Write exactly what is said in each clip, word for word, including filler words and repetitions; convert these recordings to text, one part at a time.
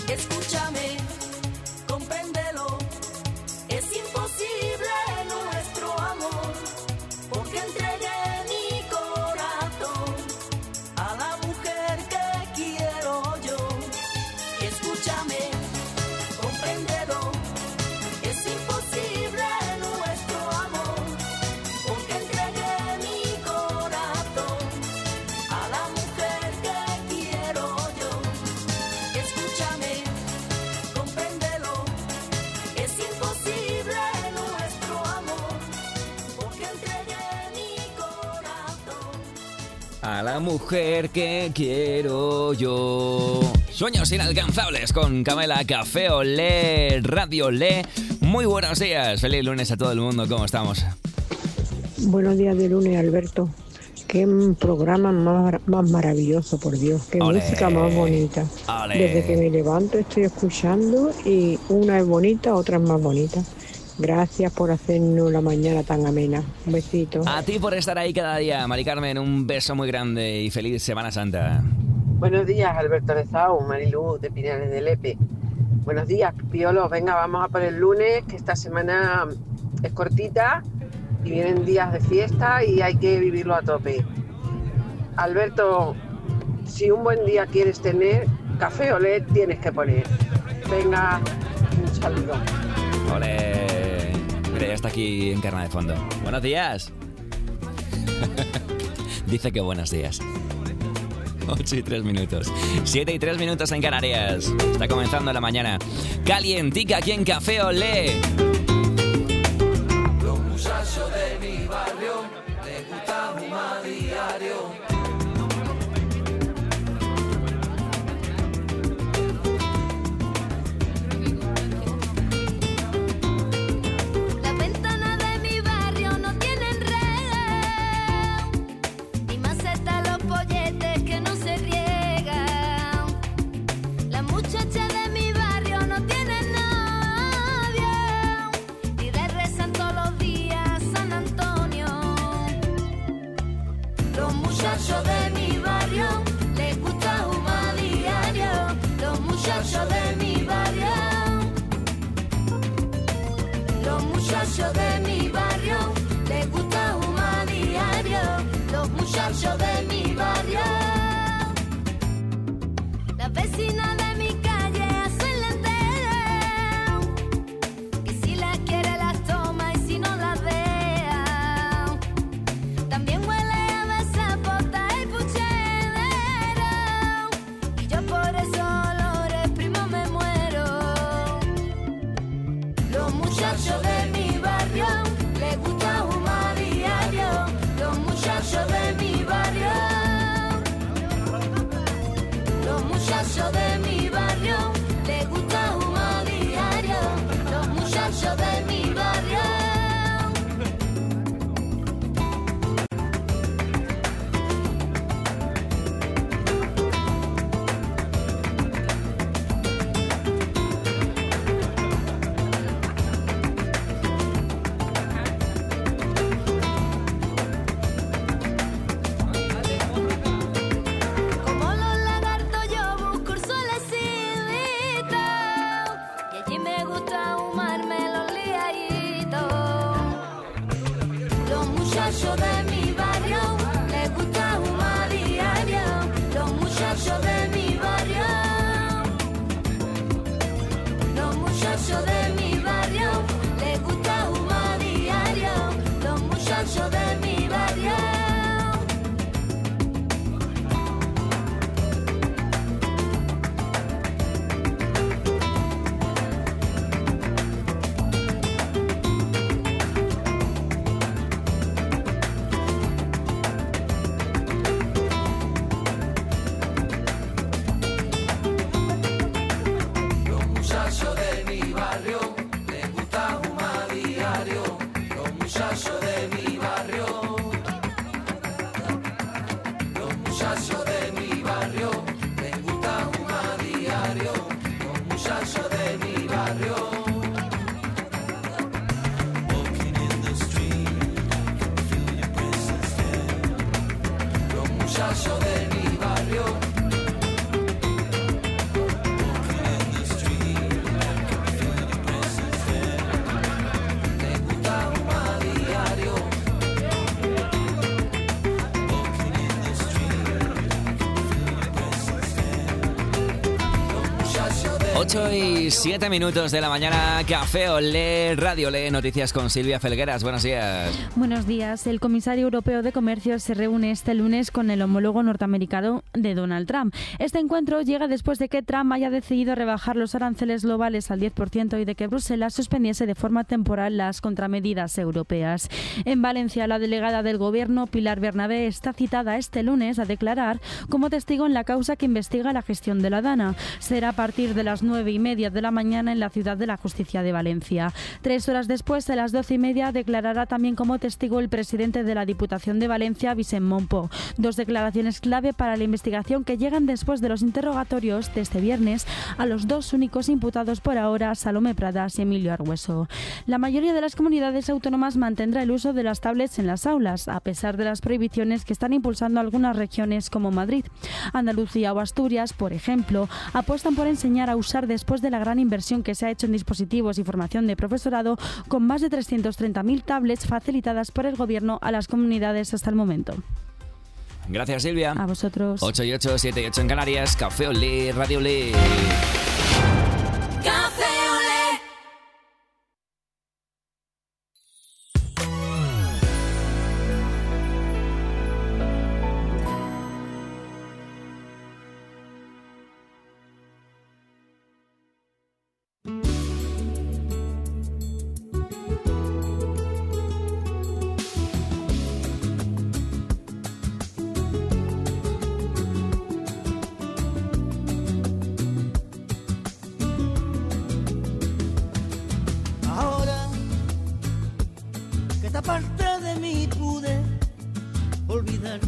Escúchame, compréndelo, es imposible nuestro amor, porque entregué mi corazón a la mujer que quiero yo. Escúchame, compréndelo, es imposible nuestro amor, porque entregué mi corazón a la mujer que quiero yo. Escúchame, compréndelo, es imposible nuestro amor, porque entregué mi corazón A la mujer que quiero yo. Sueños inalcanzables con Camela, Café Olé, Radio Olé. Muy buenos días, feliz lunes a todo el mundo, ¿cómo estamos? Buenos días de lunes, Alberto. Qué programa más, más maravilloso, por Dios. Qué Olé. música más bonita. Olé. Desde que me levanto estoy escuchando y una es bonita, otra es más bonita. Gracias por hacernos la mañana tan amena. Un besito. A ti por estar ahí cada día, Mari Carmen, un beso muy grande y feliz Semana Santa. Buenos días, Alberto Lezao, Marilú de Pinares de Lepe. Buenos días, Piolos. Venga, vamos a por el lunes, que esta semana es cortita y vienen días de fiesta y hay que vivirlo a tope. Alberto, si un buen día quieres tener, Café Olé tienes que poner. Venga, un saludo. Ole. Mira, ya está aquí Encarna de fondo. Buenos días. Dice que buenos días. ocho y tres minutos. siete y tres minutos en Canarias. Está comenzando la mañana. Calientica aquí en Café Olé. Los muchachos de mi barrio les gusta fumar diario. Las ventanas de mi barrio no tienen red, ni maceta los polletes que no se riegan. Las muchachas de mi barrio no tienen nadie, y le rezan todos los días a San Antonio. Los muchachos de mi barrio les gusta fumar diario. Los muchachos de mi barrio, los muchachos de mi barrio les gusta fumar diario. Los muchachos de mi barrio, las vecinas de mi calle hacen lentejas, y si las quiere las toma y si no las deja. También huele a besapota y puchero, y yo por esos olores, primo, me muero. Los muchachos de mi barrio les gusta fumar diario. Los muchachos de mi barrio, los muchachos de mi barrio les gusta fumar diario. Los muchachos de mi barrio. Como los lagartos yo busco el solecito, y allí me gusta fumarme los liaditos. Los muchachos de mi barrio les gusta fumar diario. Los muchachos de mi barrio, los muchachos de mi barrio les gusta fumar diario. Los muchachos de mi barrio. Los muchachos de mi barrio les gusta fumar diario. Los muchachos de mi barrio, los muchachos de mi barrio les gusta fumar diario. Los muchachos de mi barrio. Walking in the street, feel your presence there. Los muchachos de mi barrio. Walking in the ocho y siete minutos de la mañana, Café Olé, Radio Olé, noticias con Silvia Felgueras. Buenos días. Buenos días. El comisario europeo de Comercio se reúne este lunes con el homólogo norteamericano de Donald Trump. Este encuentro llega después de que Trump haya decidido rebajar los aranceles globales al diez por ciento y de que Bruselas suspendiese de forma temporal las contramedidas europeas. En Valencia, la delegada del Gobierno, Pilar Bernabé, está citada este lunes a declarar como testigo en la causa que investiga la gestión de la DANA. Será a partir de las nueve y media de la mañana en la Ciudad de la Justicia de Valencia. Tres horas después, a las doce y media, declarará también como testigo el presidente de la Diputación de Valencia, Vicent Montpó. Dos declaraciones clave para la investigación que llegan después de los interrogatorios de este viernes a los dos únicos imputados por ahora, Salomé Pradas y Emilio Argüeso. La mayoría de las comunidades autónomas mantendrá el uso de las tablets en las aulas, a pesar de las prohibiciones que están impulsando algunas regiones como Madrid. Andalucía o Asturias, por ejemplo, apuestan por enseñar a usar después de la gran inversión que se ha hecho en dispositivos y formación de profesorado, con más de trescientas treinta mil tablets facilitadas por el Gobierno a las comunidades hasta el momento. Gracias, Silvia. A vosotros. ocho y ocho, siete y ocho en Canarias, Café Olé, Radio Olé. Café Olé. Parte de mí pude olvidarte.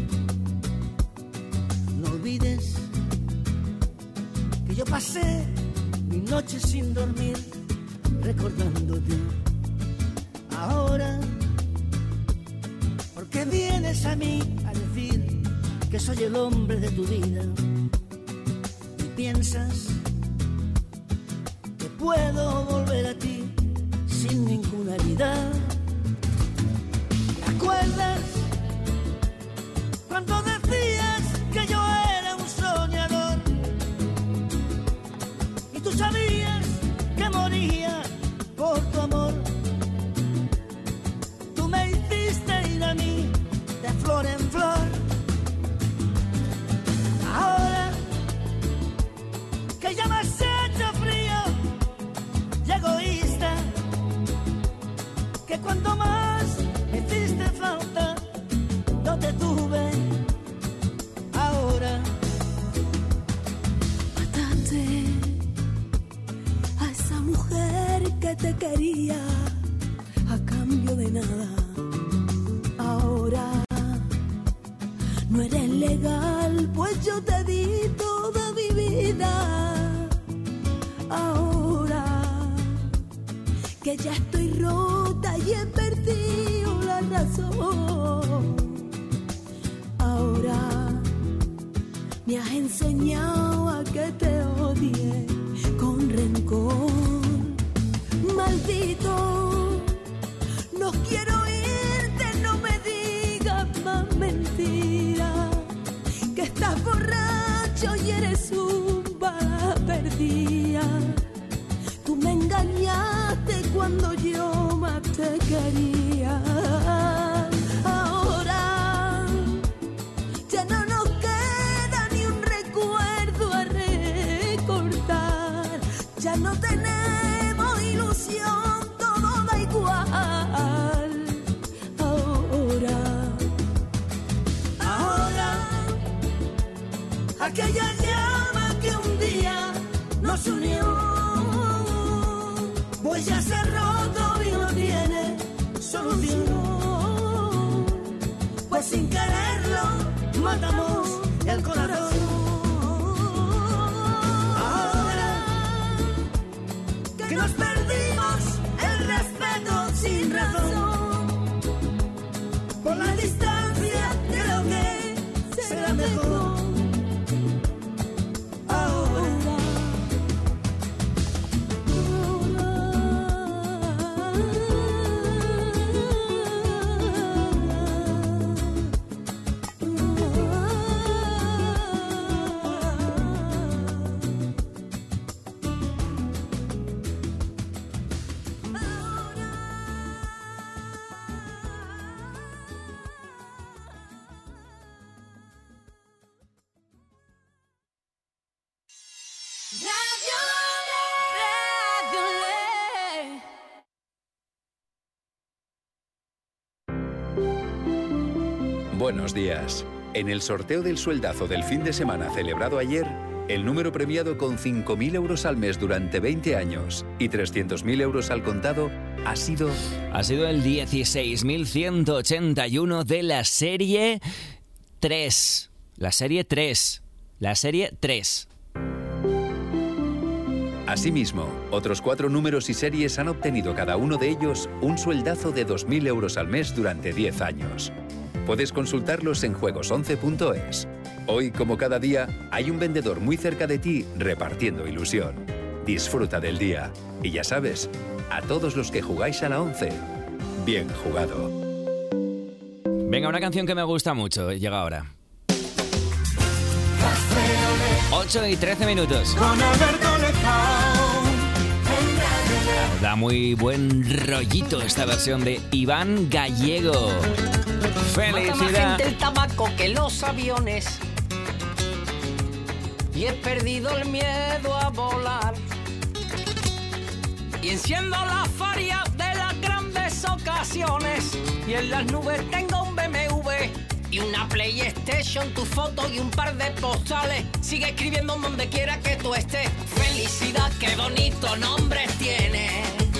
No olvides que yo pasé mi noche sin dormir recordándote. Ahora, ¿por qué vienes a mí a decir que soy el hombre de tu vida? Y piensas que puedo volver a ti sin ninguna herida. ¿Recuerdas cuando decías que yo era un soñador? Y tú sabías que moría por tu amor. Tú me hiciste ir a mí de flor en flor. Ahora que ya me has hecho frío y egoísta, que cuando más me hiciste falta, no te tuve. Ahora mataste a esa mujer que te quería a cambio de nada. Ahora no eres legal, pues yo te di toda mi vida. Ahora que ya estoy rota y he perdido la razón, ahora me has enseñado a que te odie con rencor. Maldito, no quiero irte, no me digas más mentiras, que estás borracho y eres un bala perdida. Tú me engañaste cuando yo más te quería. Ahora ya no nos queda ni un recuerdo a recordar. Ya no tenemos ilusión, todo da igual. Ahora, ahora, aquella llama que un día nos unió, pues ya se ha roto y no tiene solución. Pues sin quererlo matamos el corazón. Ahora que nos perdimos el respeto sin razón, por la distancia creo que será mejor. Buenos días. En el sorteo del sueldazo del fin de semana celebrado ayer, el número premiado con cinco mil euros al mes durante veinte años y trescientos mil euros al contado ha sido... Ha sido el dieciséis mil ciento ochenta y uno de la serie tres. La serie tres. La serie tres. Asimismo, otros cuatro números y series han obtenido cada uno de ellos un sueldazo de dos mil euros al mes durante diez años. Puedes consultarlos en juegos once punto es. Hoy, como cada día, hay un vendedor muy cerca de ti repartiendo ilusión. Disfruta del día. Y ya sabes, a todos los que jugáis a la once, bien jugado. Venga, una canción que me gusta mucho. Llega ahora. ocho y trece minutos. Con Alberto Lezao. Da muy buen rollito esta versión de Iván Gallego. Mata más Felicidad. gente el tabaco que los aviones. Y he perdido el miedo a volar. Y enciendo la faria de las grandes ocasiones. Y en las nubes tengo un B M W y una PlayStation, tu foto y un par de postales. Sigue escribiendo donde quiera que tú estés. Felicidad, qué bonito nombre tiene.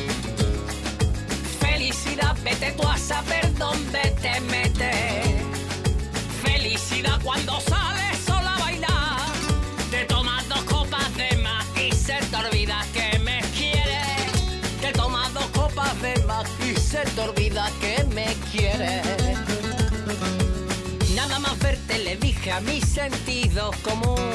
Felicidad, vete tú a saber dónde te metes. Felicidad, cuando sales sola a bailar, te tomas dos copas de más y se te olvida que me quieres. Te tomas dos copas de más y se te olvida que me quieres. Nada más verte le dije a mi sentido común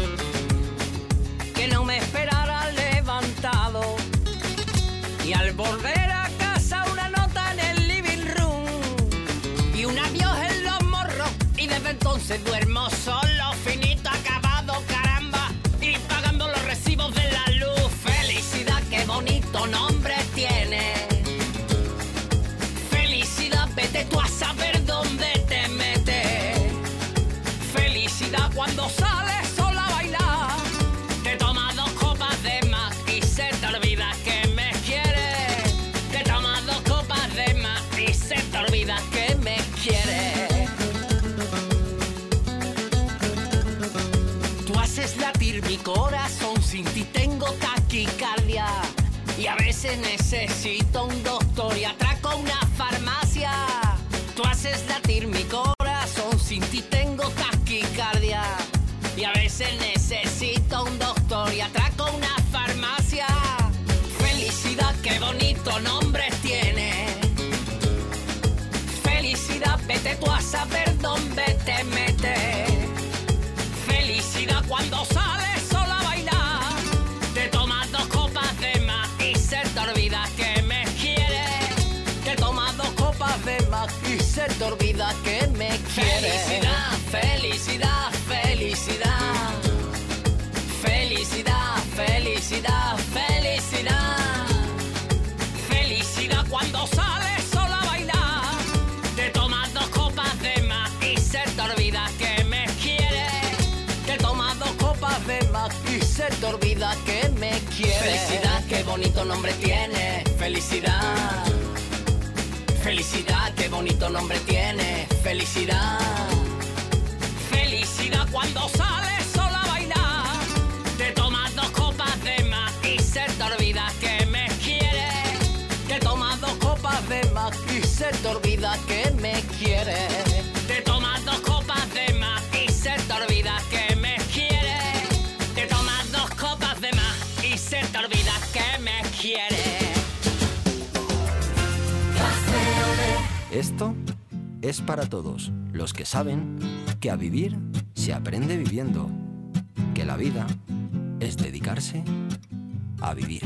que no me esperara levantado. Y al volver a casa una nota en el living room y un adiós en los morros. Y desde entonces duermo solo, finito, acabado, caramba. Y pagando los recibos de la luz. Felicidad, qué bonito nombre tiene. Felicidad, vete tú a saber dónde te metes. Felicidad, cuando sales sola a bailar, te tomas dos copas de más y se te olvida que me quieres. Te tomas dos copas de más y se te olvida que me quieres. Tú haces latir mi corazón, sin ti tengo taquicardia. Y a veces necesito un doctor y atraco una farmacia. Tú haces latir mi corazón, sin ti tengo taquicardia. Y a veces necesito un doctor y atraco una farmacia. Felicidad, qué bonito nombre tiene. Felicidad, vete tú a saber dónde te metes. Felicidad, cuando sales sola a bailar, te tomas dos copas de más y se te olvida que me quieres. Te tomas dos copas de más y se te olvida que me quieres. Felicidad, felicidad, felicidad. Felicidad, felicidad, felicidad. Felicidad, cuando sales sola a bailar, te tomas dos copas de más y se te olvida que me quieres. Te tomas dos copas de más y se te olvida que me quieres. Felicidad, qué bonito nombre tiene. Felicidad. Felicidad, qué bonito nombre tiene. Felicidad. Felicidad, cuando sales sola a bailar, te tomas dos copas de más y se te olvida que me quieres. Te tomas dos copas de más y se te olvida que me quieres. Te tomas dos copas de más y se te olvida que me quieres. Te tomas dos copas de más y se te olvida que me quieres. Esto es para todos los que saben que a vivir se aprende viviendo, que la vida es dedicarse a vivir.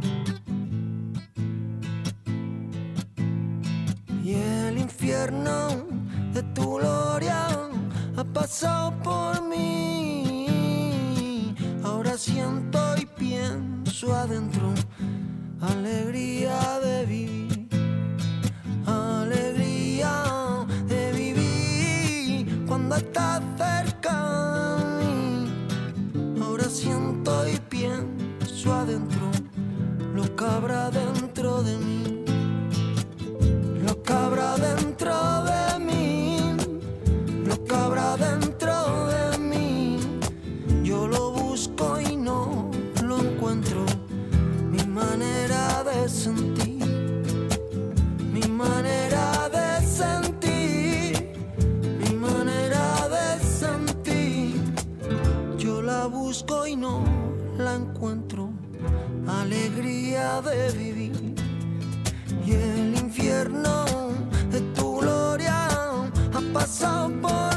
Y el infierno de tu gloria ha pasado por mí. Ahora siento y pienso adentro alegría de vivir. Alegría de vivir cuando estás cerca de mí. Ahora siento y pienso adentro lo que habrá dentro de mí. Lo que habrá dentro de mí busco y no la encuentro. Alegría de vivir y el infierno de tu gloria ha pasado por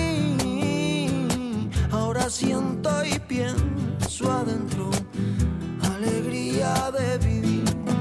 mí. Ahora siento y pienso adentro. Alegría de vivir.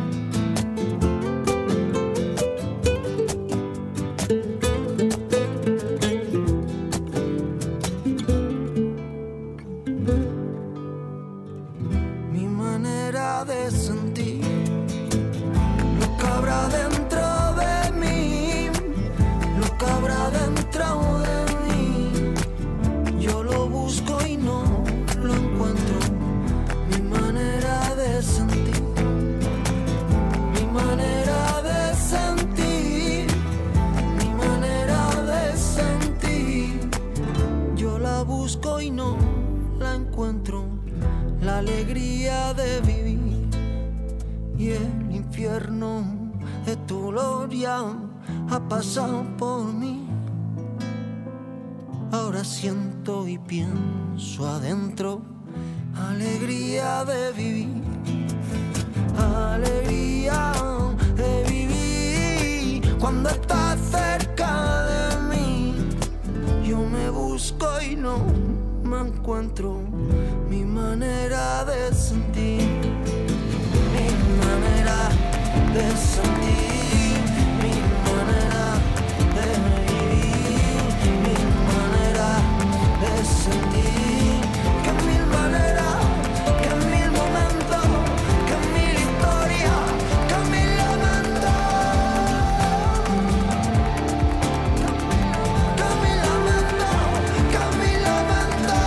De sentir lo que habrá dentro de mí, lo que habrá dentro de mí. Yo lo busco y no lo encuentro. Mi manera de sentir, mi manera de sentir, mi manera de sentir. Yo la busco y no la encuentro. La alegría de vivir y el infierno de tu gloria ha pasado por mí. Ahora siento y pienso adentro. Alegría de vivir, alegría de vivir. Cuando estás cerca de mí, yo me busco y no me encuentro. Mi manera de sentir, mi manera de sentir, mi manera de vivir, mi manera de sentir. Que mil maneras, que mil momentos, que mil historias, que mil lamentos, que mil lamentos, que mil lamentos.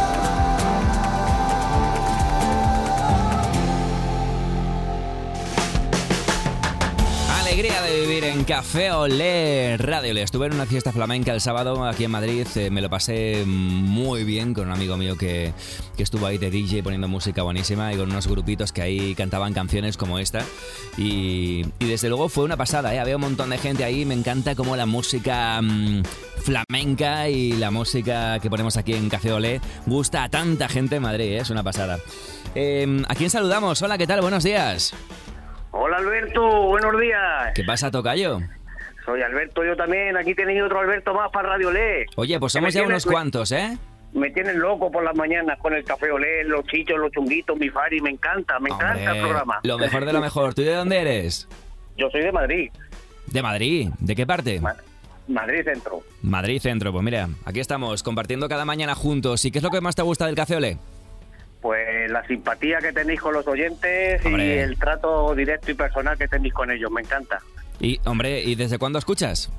Alegría de vivir en Café Olé Radio Olé. Estuve en una fiesta flamenca el sábado aquí en Madrid. Eh, me lo pasé muy bien con un amigo mío que, que estuvo ahí de D J poniendo música buenísima y con unos grupitos que ahí cantaban canciones como esta. Y, y desde luego fue una pasada, ¿eh? Había un montón de gente ahí. Me encanta cómo la música mmm, flamenca y la música que ponemos aquí en Café Olé gusta a tanta gente en Madrid, ¿eh? Es una pasada. Eh, ¿A quién saludamos? Hola, ¿qué tal? Buenos días. Hola Alberto, buenos días. ¿Qué pasa, tocayo? Soy Alberto, yo también. Aquí tenéis otro Alberto más para Radio Olé. Oye, pues somos ya unos me, cuantos, ¿eh? Me tienen loco por las mañanas con el Café Olé, los chichos, los chunguitos, mi Fari. Me encanta, me Hombre, encanta el programa. Lo mejor de lo mejor. ¿Tú de dónde eres? Yo soy de Madrid. ¿De Madrid? ¿De qué parte? Ma- Madrid Centro. Madrid Centro, pues mira, aquí estamos compartiendo cada mañana juntos. ¿Y qué es lo que más te gusta del Café Olé? Pues la simpatía que tenéis con los oyentes Hombre. y el trato directo y personal que tenéis con ellos, me encanta. Y, hombre, ¿y desde cuándo escuchas?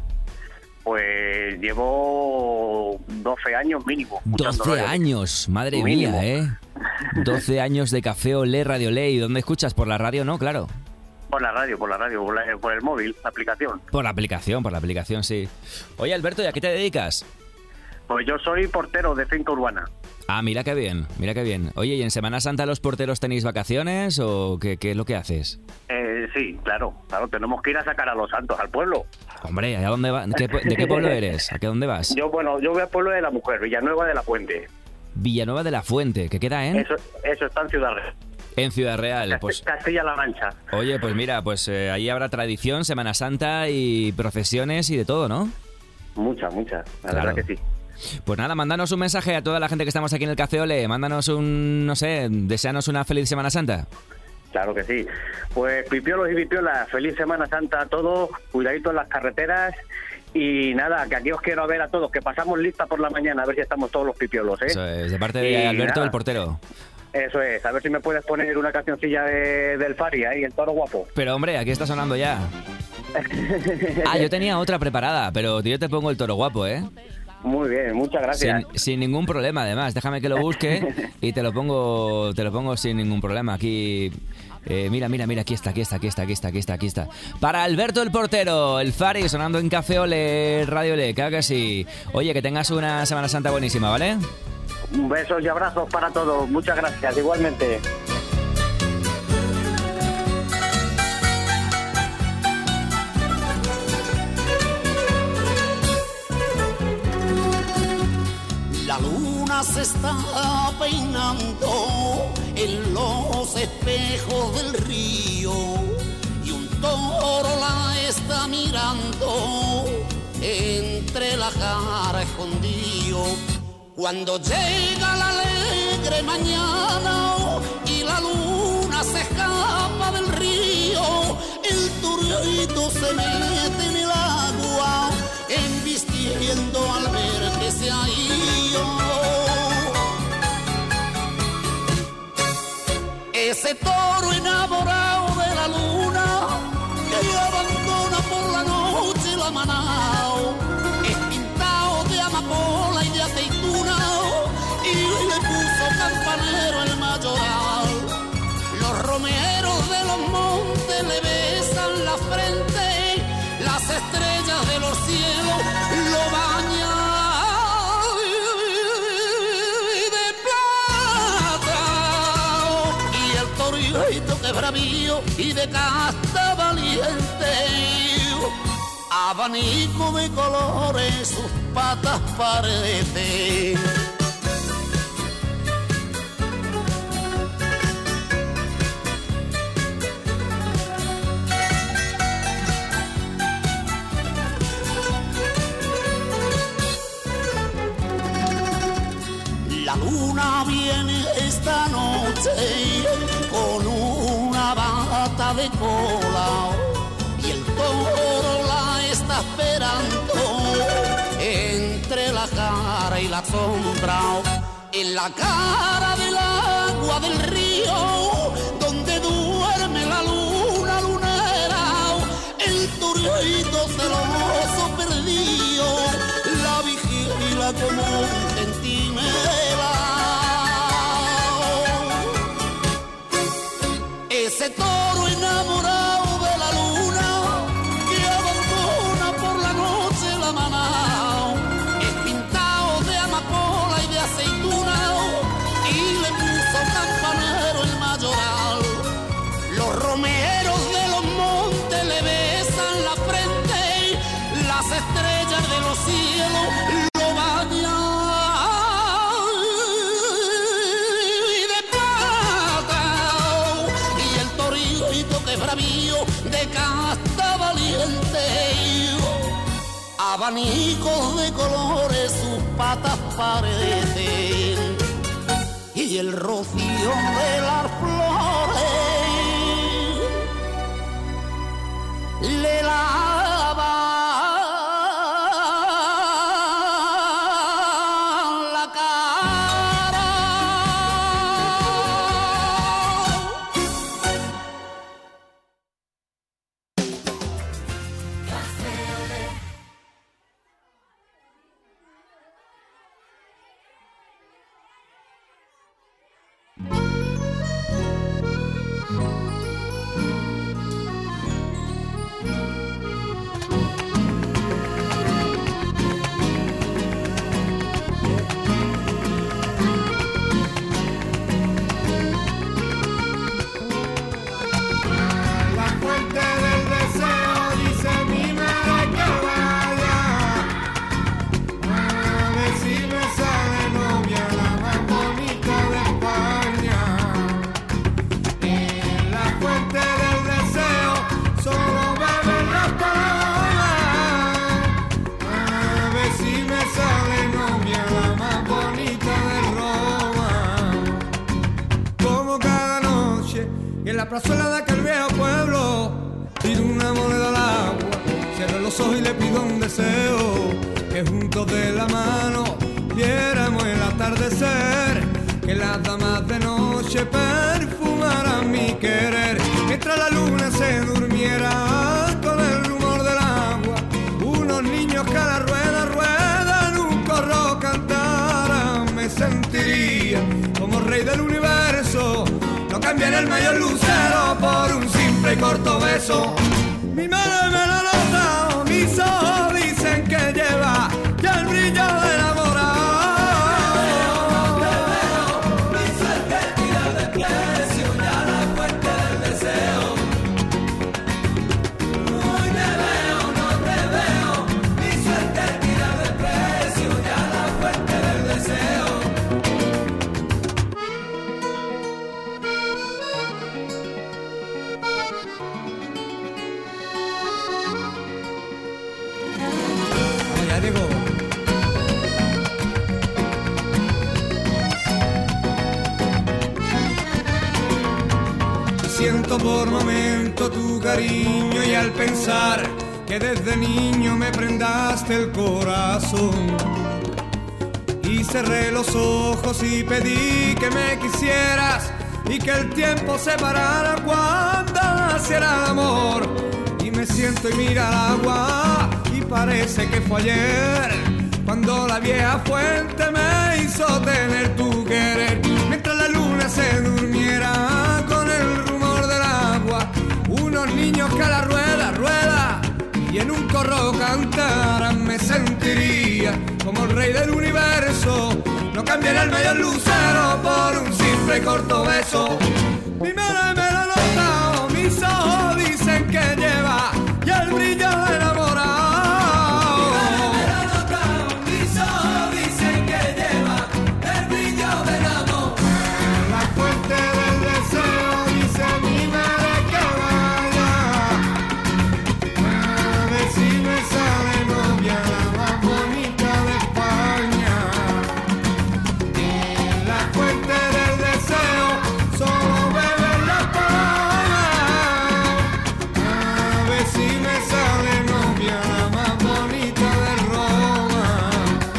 Pues llevo doce años mínimo. doce años, madre mínimo. mía, ¿eh? doce años de Café Olé, Radio Olé. ¿Y dónde escuchas? ¿Por la radio? No, claro. Por la radio, por la radio, por, la, por el móvil, la aplicación. Por la aplicación, por la aplicación, sí. Oye, Alberto, ¿y a qué te dedicas? Pues yo soy portero de finca urbana. Ah, mira qué bien, mira qué bien. Oye, ¿y en Semana Santa los porteros tenéis vacaciones o qué, qué es lo que haces? Eh, sí, claro, claro, tenemos que ir a sacar a los santos al pueblo. Hombre, ¿a dónde va? ¿Qué, ¿De qué pueblo eres? ¿A qué dónde vas? Yo, bueno, yo voy al pueblo de la Mujer, Villanueva de la Fuente. Villanueva de la Fuente, ¿qué queda en? Eso, eso está en Ciudad Real. En Ciudad Real, pues... Castilla-La Mancha. Oye, pues mira, pues eh, ahí habrá tradición, Semana Santa y procesiones y de todo, ¿no? Muchas, muchas, la claro. verdad que sí. Pues nada, mándanos un mensaje a toda la gente que estamos aquí en el Café Olé. Mándanos un, no sé, deseanos una feliz Semana Santa. Claro que sí. Pues pipiolos y pipiolas, feliz Semana Santa a todos, cuidadito en las carreteras y nada, que aquí os quiero ver a todos, que pasamos lista por la mañana a ver si estamos todos los pipiolos, ¿eh? Eso es, de parte de y Alberto, nada, el portero. Eso es, a ver si me puedes poner una cancioncilla de, del Fari ahí, el Toro Guapo. Pero hombre, aquí está sonando ya. Ah, yo tenía otra preparada, pero yo te pongo el Toro Guapo, ¿eh? Muy bien, muchas gracias. Sin, sin ningún problema, además. Déjame que lo busque y te lo pongo, te lo pongo sin ningún problema. Aquí, eh, mira, mira, mira, aquí está, aquí está, aquí está, aquí está, aquí está, aquí está. Para Alberto el portero, el Fari sonando en Café Olé, Radio Olé, claro que sí. Oye, que tengas una Semana Santa buenísima, ¿vale? Besos y abrazos para todos. Muchas gracias, igualmente. La luna luna se está peinando en los espejos del río y un toro la está mirando entre la jara escondido. Cuando llega la alegre mañana y la luna se escapa del río, el torito se mete en el agua, embistiendo al ver que se ha ido. Ese toro enamorado de la luna que abandona por la noche la manao, es pintado de amapola y de aceituna y le puso campanero el mayoral. Los romeros de los montes le besan la frente, las estrellas de los cielos lo bañan de plata. Y el torito que es bravío y de casta valiente, abanico de colores sus patas parece. La luna viene esta noche con una bata de cola y el toro la está esperando entre la cara y la sombra. En la cara del agua del río donde duerme la luna lunera, el torito celoso perdido la vigila como un centinela. Ese toro enamorado de la luna que abandona por la noche la manao, es pintado de amapola y de aceituna y le puso campanero el mayoral. Los romeros de los montes le besan la frente, las estrellas de los cielos lo bañan que es bravío de casta valiente, abanicos de colores sus patas parecen y el rocío de las flores le lava la cara. Plazuela de aquel viejo pueblo, tiro una moneda al agua, cierro los ojos y le pido un deseo, que juntos de la mano viéramos el atardecer, que las damas de noche perfumaran mi querer, mientras la luna se durmiera con el rumor del agua, unos niños que a la rueda, rueda en un corro cantaran, me sentiría como rey del universo. No cambiaré el mayor lucero por un simple y corto beso. Mi madre me lo nota, mis ojos dicen que lleva ya el brillo del enamorado. Te veo, mi suerte tira de precio, ya la fuente del deseo. Hoy te veo, no te veo, mi suerte tira de precio, ya la fuente del deseo. siento por momento tu cariño y al pensar que desde niño me prendaste el corazón y cerré los ojos y pedí que me quisieras y que el tiempo se parara cuando naciera el amor. Y me siento y mira el agua y parece que fue ayer cuando la vieja fuente me hizo tener tu querer. Mientras la luna se durmiera con el rumor del agua, unos niños que a la rueda, rueda y en un corro cantaran, me sentiría como el rey del universo. No cambiaría el medio lucero por un simple y corto beso. Mi madre me lo nota, mis ojos dicen que lleva y el brillo de enamorado. Mi madre me lo nota, mis ojos dicen que lleva el brillo de enamorado. La fuente del deseo dice mi madre que vaya, a ver si me sale novia la más bonita de España. En la fuente del deseo solo beben la palma, a ver si me sale novia la más bonita de Roma.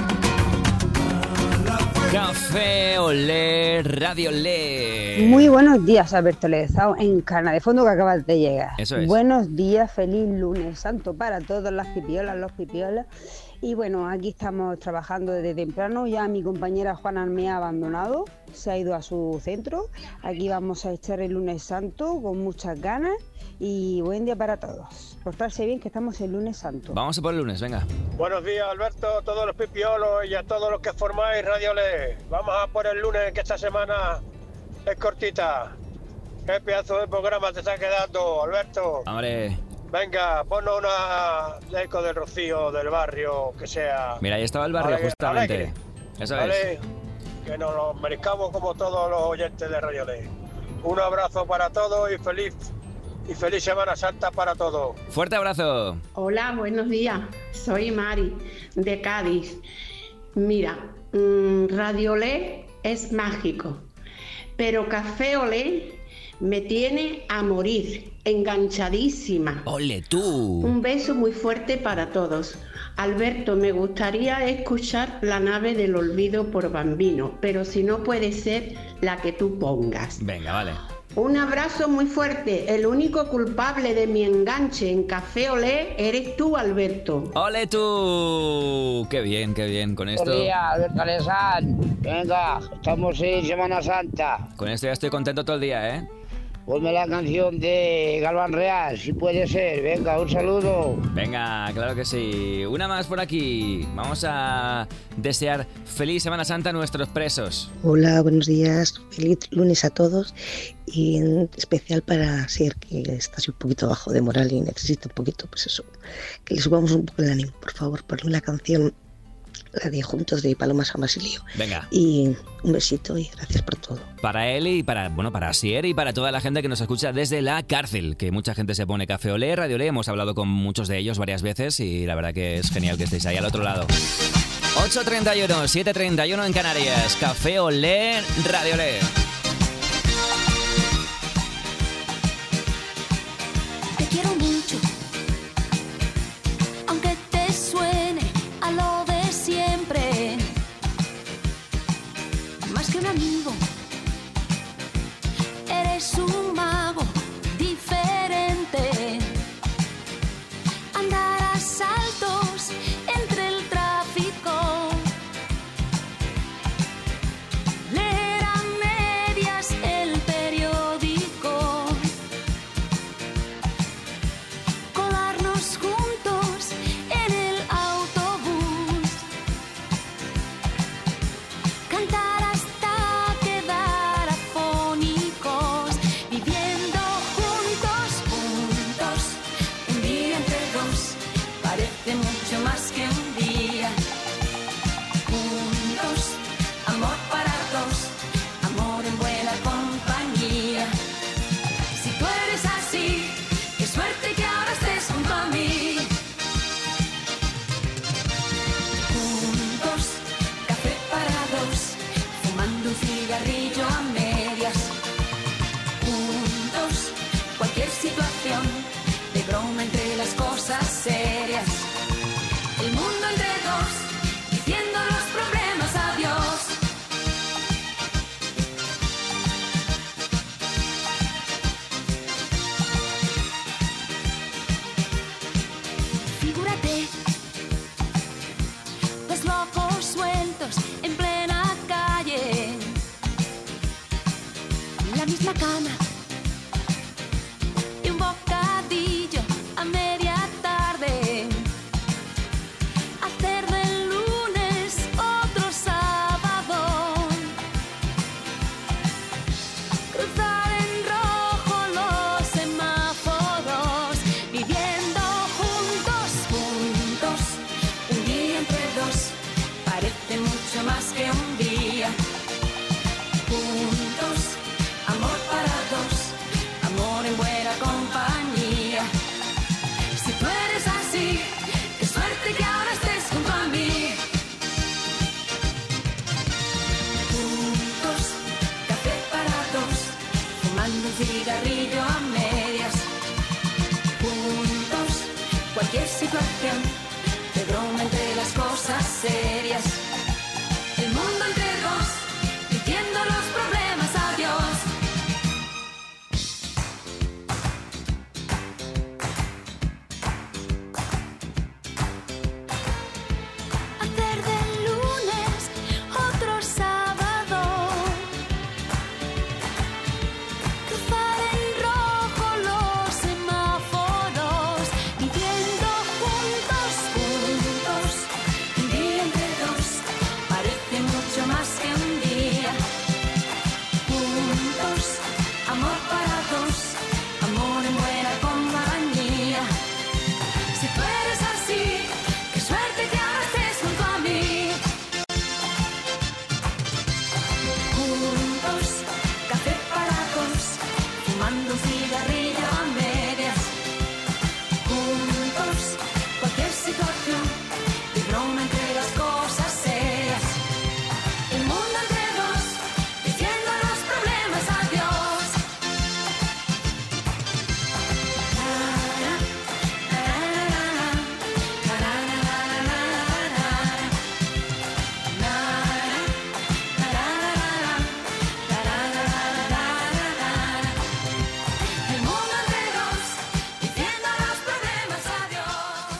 Café Olé, Radio Olé. Muy buenos días, Alberto Lezao, en Cana de Fondo, que acabas de llegar. Eso es. Buenos días, feliz lunes santo para todas las pipiolas, los pipiolas. Y bueno, aquí estamos trabajando desde temprano. Ya mi compañera Juana me ha abandonado, se ha ido a su centro. Aquí vamos a echar el lunes santo con muchas ganas y buen día para todos. Portarse bien, que estamos el lunes santo. Vamos a por el lunes, venga. Buenos días, Alberto, a todos los pipiolos y a todos los que formáis Radio Le. Vamos a por el lunes, que esta semana es cortita. Qué pedazo de programa te está quedando, Alberto. Hombre. Venga, ponnos una de Eco del Rocío, del barrio, que sea. Mira, ahí estaba el barrio, Alegre, justamente. alegre. Eso Vale, es. que nos lo merezcamos como todos los oyentes de Radio Le. Un abrazo para todos y feliz y feliz Semana Santa para todos. Fuerte abrazo. Hola, buenos días. Soy Mari, de Cádiz. Mira, mmm, Radio Le es mágico, pero Café Olé me tiene a morir, enganchadísima. ¡Ole tú! Un beso muy fuerte para todos. Alberto, me gustaría escuchar La nave del olvido por Bambino, pero si no puede ser la que tú pongas. Venga, vale. Un abrazo muy fuerte. El único culpable de mi enganche en Café Olé eres tú, Alberto. ¡Ole tú! ¡Qué bien, qué bien! Con esto... Buenos días, Alberto Alessán. Venga, estamos en Semana Santa. Con esto ya estoy contento todo el día, ¿eh? Ponme la canción de Galván Real, si puede ser. Venga, un saludo. Venga, claro que sí. Una más por aquí. Vamos a desear feliz Semana Santa a nuestros presos. Hola, buenos días. Feliz lunes a todos. Y en especial para Ser, que está así un poquito bajo de moral y necesita un poquito, pues eso, que le subamos un poco el ánimo. Por favor, ponle la canción, la de Juntos, de Paloma San Basilio. Venga. Y un besito y gracias por todo. Para él y para, bueno, para Asier y para toda la gente que nos escucha desde la cárcel, que mucha gente se pone Café Olé, Radio Olé. Hemos hablado con muchos de ellos varias veces y la verdad que es genial que estéis ahí al otro lado. ocho treinta y uno, siete treinta y uno en Canarias. Café Olé, Radio Olé. Te quiero mucho, aunque te suene a lo de siempre, más que un amigo, eres un mago diferente. Andar a saltos entre el tráfico, leer a dos locos sueltos en plena calle. La misma cama y un bocadillo a media tarde. Hacer del lunes otro sábado. Cruzar en rojo los semáforos. Viviendo juntos, juntos. Un día entre dos parece mucho más que un día. Juntos, amor para dos, amor en buena compañía. Si tú eres así, qué suerte que ahora estés junto a mí. Juntos, café para dos, fumando un cigarrillo a medias. Juntos, cualquier situación, de broma entre las cosas serias. El mundo entre dos, diciendo los problemas adiós. Hacer del lunes otro sábado. Cruzar en rojo los semáforos. Viviendo juntos, juntos. Un día entre dos parece mucho más que un día. Juntos, amor para dos, amor en buena compañía. Si tú eres así, qué suerte que ahora estés junto a mí. Juntos, café para dos, fumando un cigarrillo a medias. Juntos, cualquier situación, de broma entre las cosas serias. El mundo entre dos, diciendo los problemas adiós. El mundo entre dos, diciendo los problemas adiós.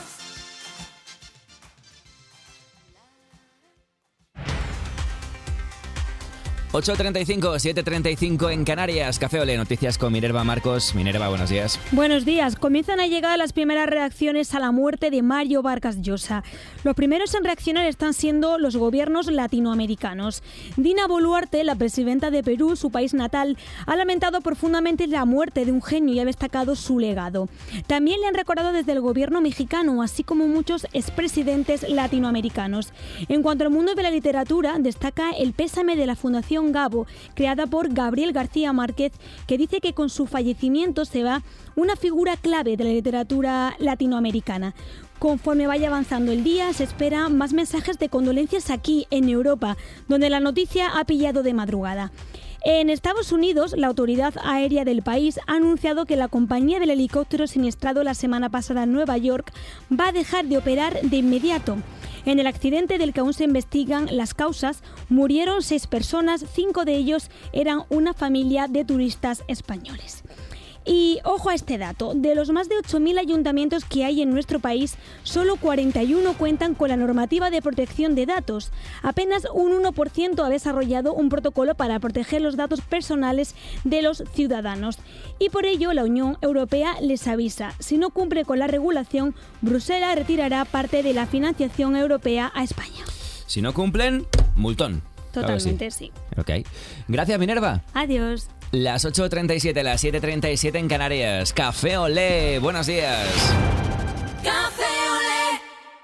ocho treinta y cinco, siete treinta y cinco en Canarias. Café Olé, noticias con Minerva Marcos. Minerva, buenos días. Buenos días. Comienzan a llegar las primeras reacciones a la muerte de Mario Vargas Llosa. Los primeros en reaccionar están siendo los gobiernos latinoamericanos. Dina Boluarte, la presidenta de Perú, su país natal, ha lamentado profundamente la muerte de un genio y ha destacado su legado. También le han recordado desde el gobierno mexicano, así como muchos expresidentes latinoamericanos. En cuanto al mundo de la literatura, destaca el pésame de la Fundación Gabo, creada por Gabriel García Márquez, que dice que con su fallecimiento se va una figura clave de la literatura latinoamericana. Conforme vaya avanzando el día, se esperan más mensajes de condolencias aquí, en Europa, donde la noticia ha pillado de madrugada. En Estados Unidos, la autoridad aérea del país ha anunciado que la compañía del helicóptero siniestrado la semana pasada en Nueva York va a dejar de operar de inmediato. En el accidente del que aún se investigan las causas, murieron seis personas, cinco de ellos eran una familia de turistas españoles. Y ojo a este dato, de los más de ocho mil ayuntamientos que hay en nuestro país, solo cuarenta y uno cuentan con la normativa de protección de datos. Apenas un uno por ciento ha desarrollado un protocolo para proteger los datos personales de los ciudadanos. Y por ello la Unión Europea les avisa, si no cumple con la regulación, Bruselas retirará parte de la financiación europea a España. Si no cumplen, multón. Totalmente, sí. sí. Ok. Gracias, Minerva. Adiós. Las ocho treinta y siete, las siete treinta y siete en Canarias. Café Olé, buenos días. Café Olé.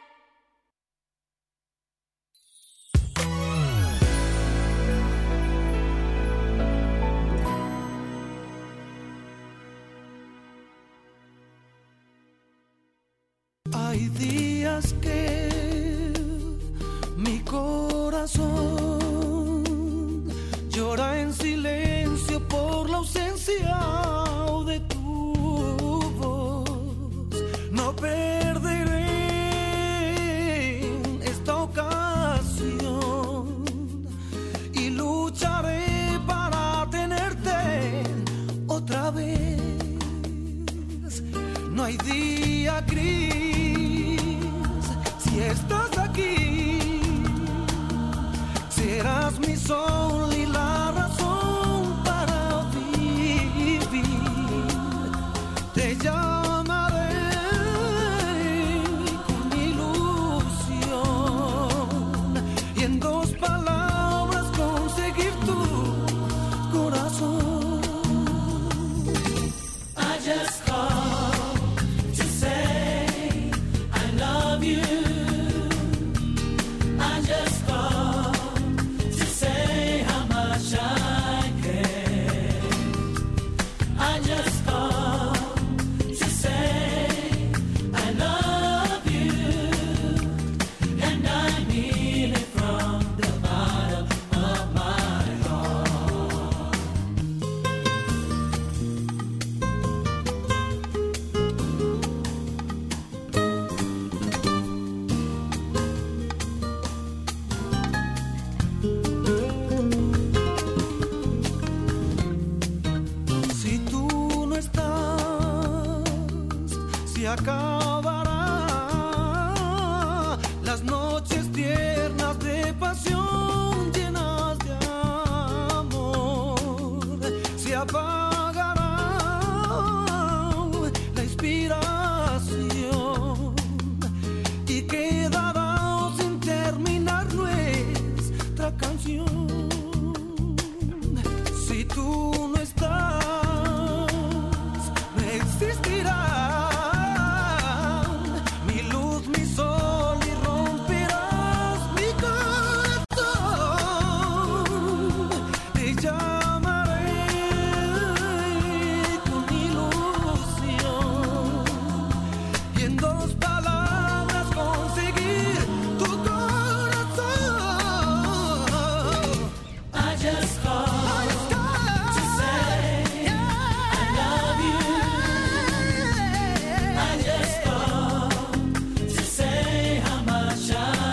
Hay días que mi corazón llora en silencio por la ausencia de tu voz. No perderé esta ocasión y lucharé para tenerte otra vez. No hay día gris si estás aquí. acabará. Las noches tiernas de pasión llenas de amor se apagará la inspiración y quedará sin terminar nuestra canción. Si tú no estás, no existirá mi luz, mi sol y romperás mi corazón. Te llamaré con ilusión y en dos palabras conseguir tu corazón. I just called to say I love you. I just called to say how much I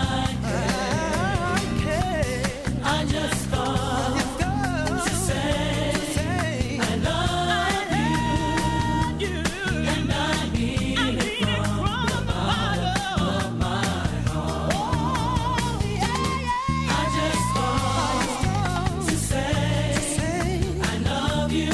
care. I just called to say I love you, and I mean it from the bottom of my heart. I just called to say I love you.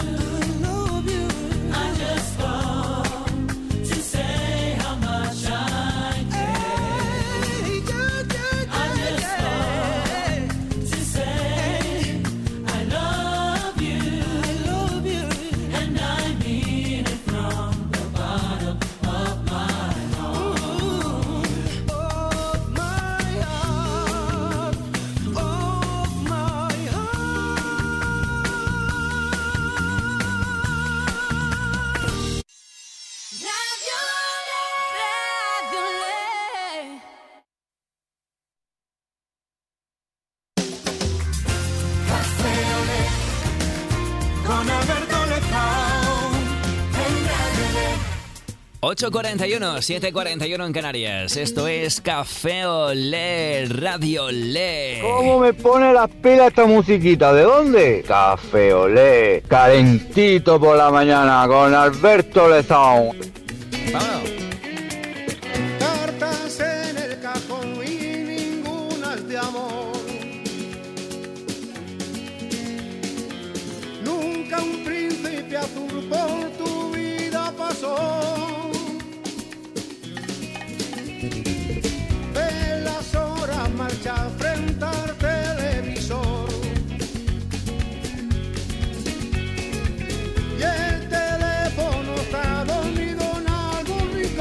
I just called to say how much I care. I just called to say I love you, and I mean it from the bottom of my heart. Of my heart, of my Con Alberto Lezao en Radio Le. ocho cuarenta y uno, siete cuarenta y uno en Canarias. Esto es Café Olé, Radio Le. ¿Cómo me pone las pilas esta musiquita? ¿De dónde? Café Olé, calentito por la mañana con Alberto Lezao. Vámonos. Cartas en el cajón y ninguna es de amor. Nunca un príncipe azul por tu vida pasó. Ve las horas marchar frente al televisor. Y el teléfono está dormido en algún rincón.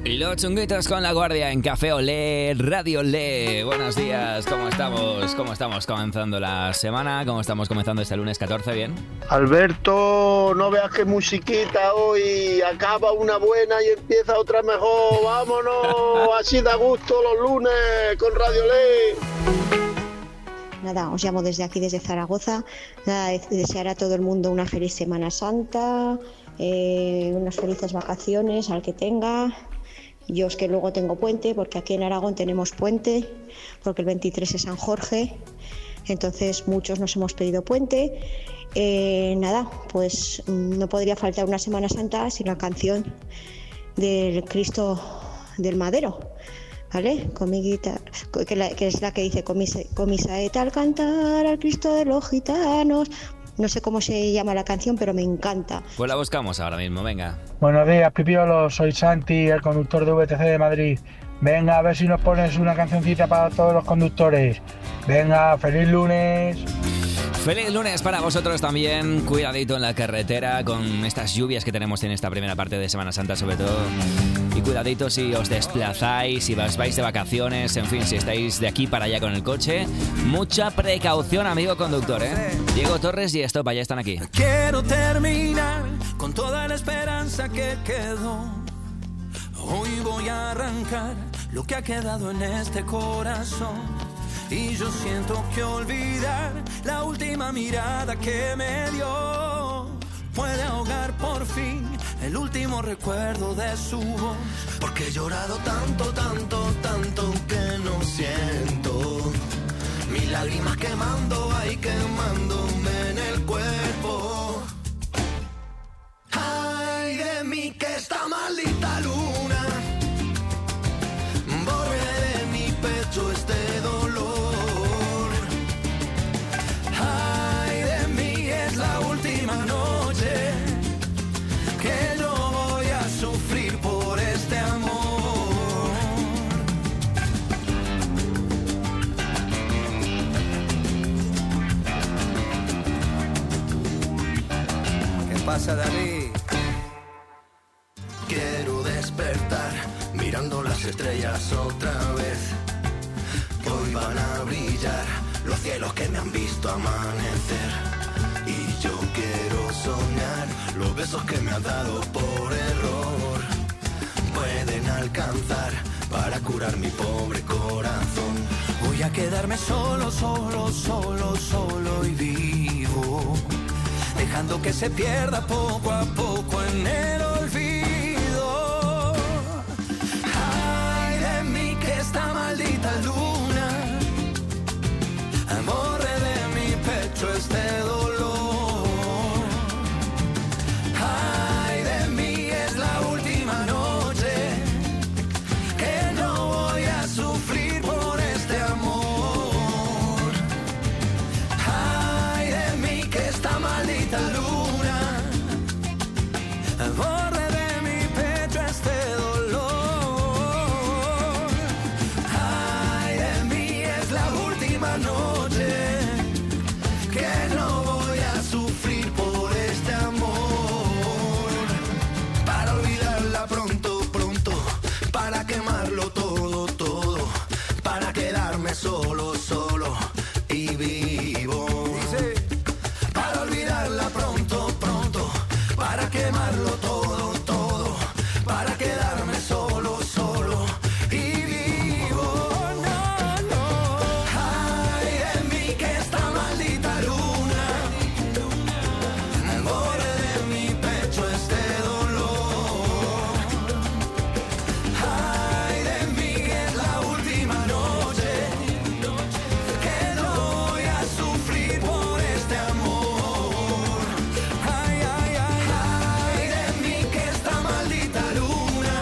Los Chunguitos con La Guardia en Café Olé, Radio Olé. Buenos días, ¿cómo estamos? ¿Cómo estamos comenzando la semana? ¿Cómo estamos comenzando este lunes catorce? ¿Bien? Alberto, no veas qué musiquita hoy. Acaba una buena y empieza otra mejor. Vámonos, así da gusto los lunes con Radio Olé. Nada, os llamo desde aquí, desde Zaragoza. Nada, desear a todo el mundo una feliz Semana Santa, eh, unas felices vacaciones al que tenga. Yo es que luego tengo puente, porque aquí en Aragón tenemos puente, porque el veintitrés es San Jorge, entonces muchos nos hemos pedido puente. Eh, nada, pues no podría faltar una Semana Santa sin la canción del Cristo del Madero, ¿vale? Con mi guitarra, que, la, que es la que dice: con mi, con mi saeta al cantar al Cristo de los gitanos. No sé cómo se llama la canción, pero me encanta. Pues la buscamos ahora mismo, venga. Buenos días, Pipiolos, soy Santi, el conductor de V T C de Madrid. Venga, a ver si nos pones una cancioncita para todos los conductores. Venga, feliz lunes. Feliz lunes para vosotros también. Cuidadito en la carretera con estas lluvias que tenemos en esta primera parte de Semana Santa, sobre todo. Y cuidadito si os desplazáis, si os vais de vacaciones, en fin, si estáis de aquí para allá con el coche. Mucha precaución, amigo conductor, ¿eh? Diego Torres y Estopa ya están aquí. Quiero terminar con toda la esperanza que quedó. Hoy voy a arrancar lo que ha quedado en este corazón. Y yo siento que olvidar la última mirada que me dio puede ahogar por fin el último recuerdo de su voz. Porque he llorado tanto, tanto, tanto que no siento mis lágrimas quemando, ay, quemándome en el cuerpo. Ay de mí que esta maldita luna borre de mi pecho este dolor. Pasa, David. Quiero despertar mirando las estrellas otra vez. Hoy van a brillar los cielos que me han visto amanecer. Y yo quiero soñar los besos que me has dado por error. Pueden alcanzar para curar mi pobre corazón. Voy a quedarme solo, solo, solo, solo y vivo, dejando que se pierda poco a poco en el olvido. Ay de mí que esta maldita luna borre de mi pecho este dolor. Ay de mí es la última noche que no voy a sufrir por este amor. Ay de mí que esta maldita luna borre de mi pecho este dolor. Ay de mí es la última noche que no voy a sufrir por este amor. Para olvidarla pronto, pronto, para quemarlo todo, todo, para quedarme solo, solo y vivo. Para olvidarla pronto, pronto, para quemarlo todo, todo, para quedarme solo, solo y vivo. No, no. Ay de mí que esta maldita luna borre de mi pecho este dolor. Ay de mí que es la última noche que no voy a sufrir por este amor. Ay, ay, ay, Ay de mí que esta maldita luna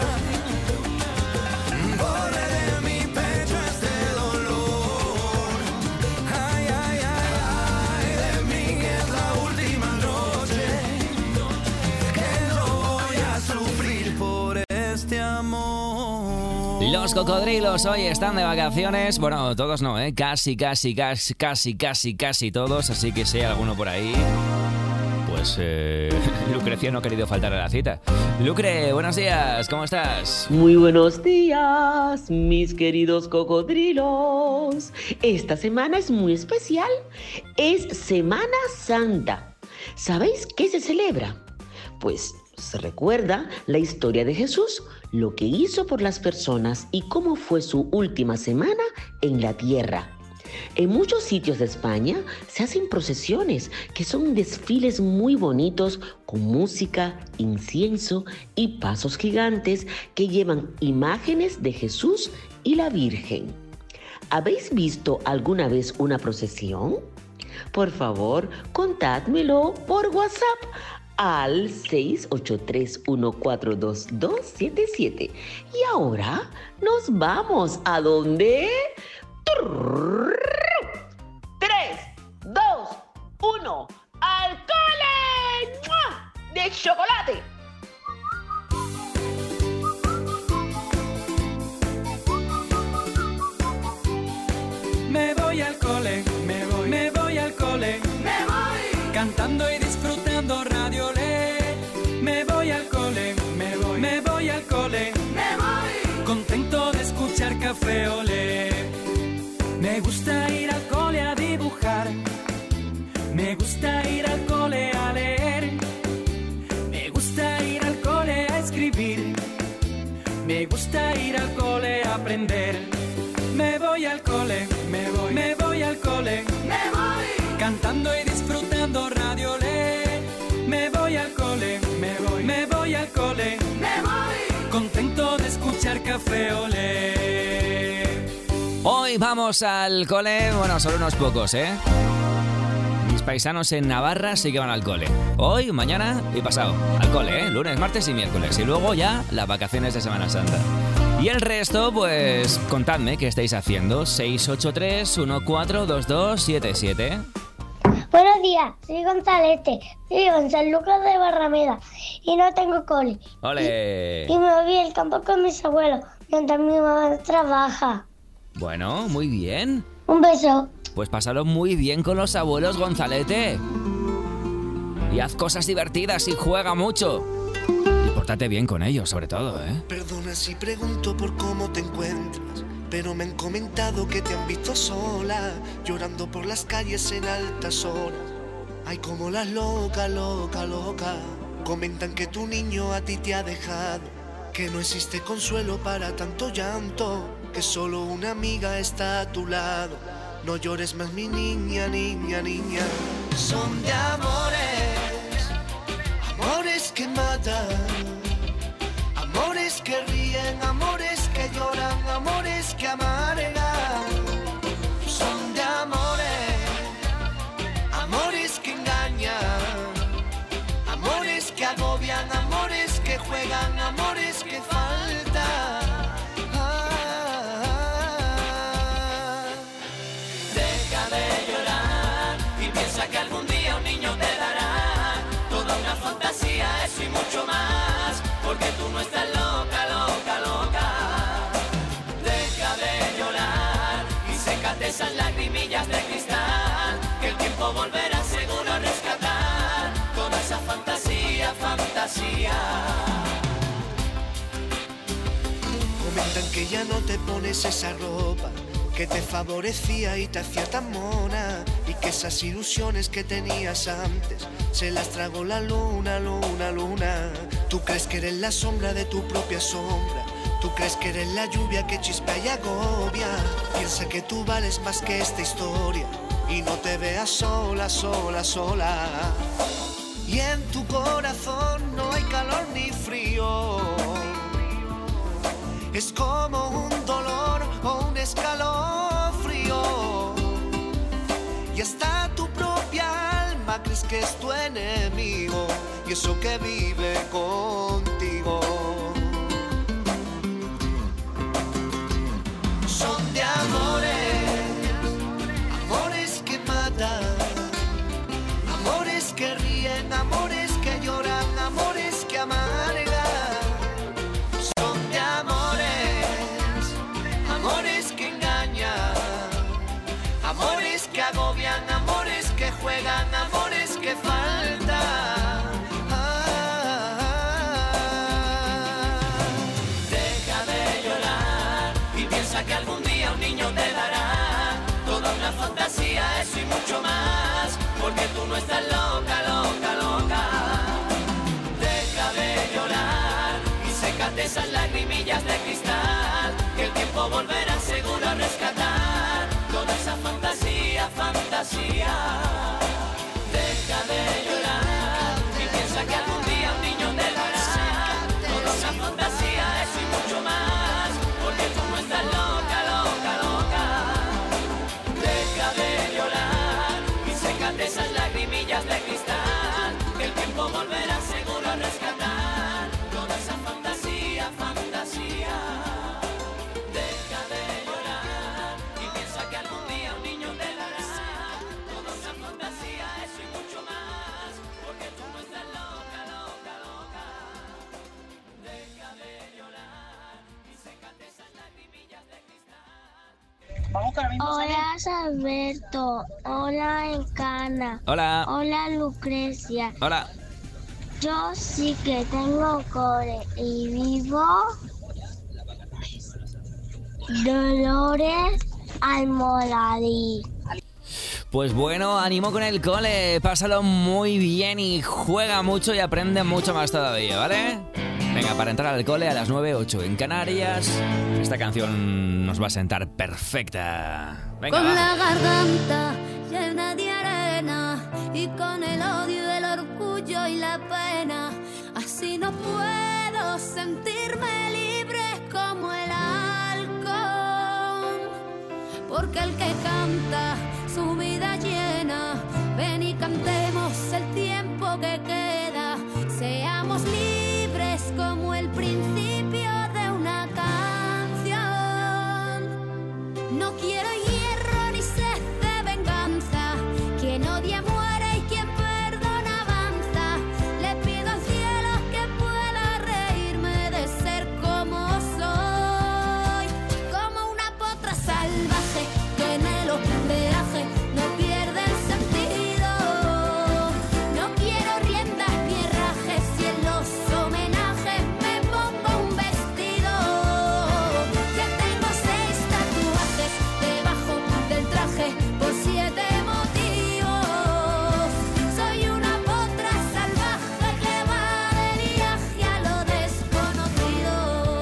borre de mi pecho este dolor. ay, ay, ay. Ay de mí es la última noche que no voy a sufrir Por este amor. Los cocodrilos hoy están de vacaciones. Bueno, todos no, ¿eh? Casi, casi, casi, casi, casi, casi todos. Así que si hay alguno por ahí, pues eh, Lucrecia no ha querido faltar a la cita. Lucre, buenos días, ¿cómo estás? Muy buenos días, mis queridos cocodrilos. Esta semana es muy especial. Es Semana Santa. ¿Sabéis qué se celebra? Pues se recuerda la historia de Jesús, lo que hizo por las personas y cómo fue su última semana en la tierra. En muchos sitios de España se hacen procesiones, que son desfiles muy bonitos con música, incienso y pasos gigantes que llevan imágenes de Jesús y la Virgen. ¿Habéis visto alguna vez una procesión? Por favor, contádmelo por WhatsApp al seis ocho tres, uno cuatro dos, dos siete siete. Y ahora nos vamos a donde... tres, dos, uno, ¡al cole! ¡Mua! ¡De chocolate! Me voy al cole, me voy, me voy al cole, me voy, cantando y disfrutando Radio Le. Me voy al cole, me voy, me voy al cole, me voy, contento de escuchar Café Olé. Me gusta ir al cole a dibujar, me gusta ir al cole a leer, me gusta ir al cole a escribir, me gusta ir al cole a aprender. Me voy al cole, me voy, me voy al cole, me voy, cantando y disfrutando Radio Le. Me voy al cole, me voy, me voy al cole, me voy, contento de escuchar Café Olé. Hoy vamos al cole, bueno, solo unos pocos, ¿eh? Mis paisanos en Navarra sí que van al cole. Hoy, mañana y pasado. Al cole, ¿eh? Lunes, martes y miércoles. Y luego ya las vacaciones de Semana Santa. Y el resto, pues, contadme qué estáis haciendo. seis ocho tres, uno cuatro dos dos siete siete. Buenos días, soy Gonzalete, vivo en San Lucas de Barrameda y no tengo cole. ¡Ole! Y, y me voy al campo con mis abuelos, mientras mi mamá trabaja. Bueno, muy bien. Un beso. Pues pásalo muy bien con los abuelos, Gonzalete. Y haz cosas divertidas y juega mucho. Y pórtate bien con ellos, sobre todo, ¿eh? Perdona si pregunto por cómo te encuentras, pero me han comentado que te han visto sola, llorando por las calles en altas horas. Ay, como las locas, loca, loca. Comentan que tu niño a ti te ha dejado, que no existe consuelo para tanto llanto, que solo una amiga está a tu lado. No llores más, mi niña, niña, niña. Son de amores, amores que matan, amores que ríen, amores que lloran, amores que amargan. Son de amores, amores que engañan, amores que agobian, amores que juegan, amores que faltan. Que algún día un niño te dará toda una fantasía, eso y mucho más, porque tú no estás loca, loca, loca. Deja de llorar y sécate esas lagrimillas de cristal, que el tiempo volverá seguro a rescatar toda esa fantasía, fantasía. Comentan que ya no te pones esa ropa que te favorecía y te hacía tan mona, y que esas ilusiones que tenías antes se las tragó la luna, luna, luna. Tú crees que eres la sombra de tu propia sombra, tú crees que eres la lluvia que chispea y agobia. Piensa que tú vales más que esta historia y no te veas sola, sola, sola. Y en tu corazón no hay calor ni frío, es como un dolor o un escalofrío. Y hasta tu propia alma crees que es tu enemigo, y eso que vive contigo. Son de amores, amores que matan, amores que ríen, amores que lloran, amores que amargan. Son de amores, amores que engañan, amores que agobian, amores que juegan, amores que faltan. piensa que algún día un niño te dará toda una fantasía, eso y mucho más, porque tú no estás loca, loca, loca. Deja de llorar y sécate esas lagrimillas de cristal, que el tiempo volverá seguro a rescatar toda esa fantasía, fantasía. Deja de llorar y piensa que algún día un niño te dará toda una fantasía, eso y mucho más, porque tú no estás loca, loca, loca. Deja de llorar y sécate esas lagrimillas de cristal, que el tiempo volverá seguro a rescatar toda esa fantasía, fantasía. Deja de llorar y piensa que algún día un niño te dará toda una fantasía, eso y mucho más, porque tú no estás loca, loca, loca. Deja de llorar y sécate esas lagrimillas de cristal. Vamos con la misma. Hola Alberto, hola Encana, Hola. hola Lucrecia. Hola. Yo sí que tengo cole y vivo Dolores Almoradí. Pues bueno, ánimo con el cole, pásalo muy bien y juega mucho y aprende mucho más todavía, ¿vale? Venga, para entrar al cole a las nueve ocho en Canarias, esta canción nos va a sentar perfecta. Venga, con va. la garganta llena de arena y con el odio, el orgullo y la pena, así no puedo sentirme libre como el halcón, porque el que canta su vida llena, ven y cantemos el tiempo que queda, seamos libres como el principio de una canción. No quiero hierro ni sed de venganza, quien odia muere y quien perdona avanza. Le pido al cielo que pueda reírme de ser como soy, como una potra salvaje que en el oleaje no pierde el sentido. No quiero riendas ni herrajes y en los homenajes me pongo un vestido. Ya tengo seis tatuajes debajo del traje por siete motivos. Soy una potra salvaje que va de viaje a lo desconocido.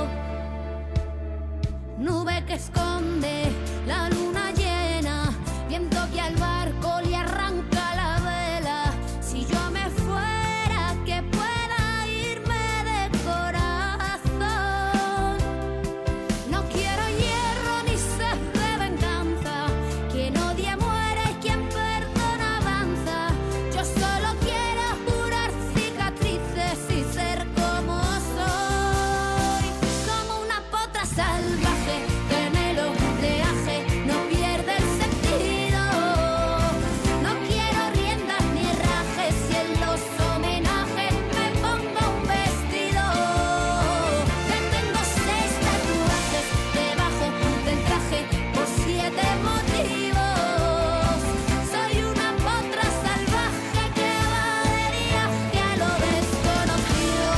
Nube que esconde la luna llena, viento que al barco le arranca la vela. Si yo me fuera, que pueda irme de corazón. No quiero hierro ni sed de venganza, quien odia muere y quien perdona avanza. Yo solo quiero curar cicatrices y ser como soy, como una potra salvaje que en el oleaje no pierde el sentido. No quiero riendas ni herrajes y en los homenajes me pongo un vestido. Ya tengo seis tatuajes debajo del traje por siete motivos. Soy una potra salvaje que va de viaje a lo desconocido.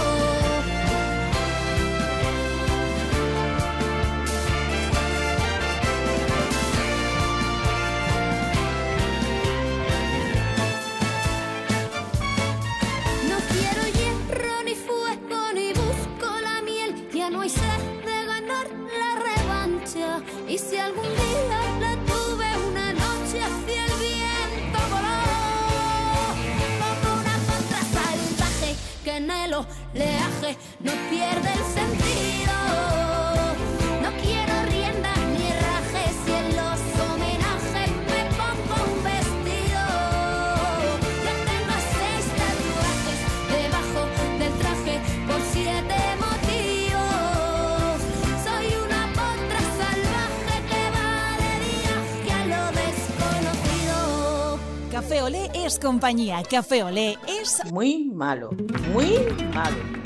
No quiero hierro ni fuego ni busco la miel, ya no hay sed de ganar la revancha. Y si algún día la tuve una noche hacia el viento voló, como una potra salvaje que en el oleaje no pierde el sentido. No quiero riendas ni herrajes y en los homenajes me pongo un vestido. Ya tengo seis tatuajes debajo del traje por siete motivos. Soy una potra salvaje que va de viaje a lo desconocido. Café Olé es compañía. Café Olé es muy malo, muy malo.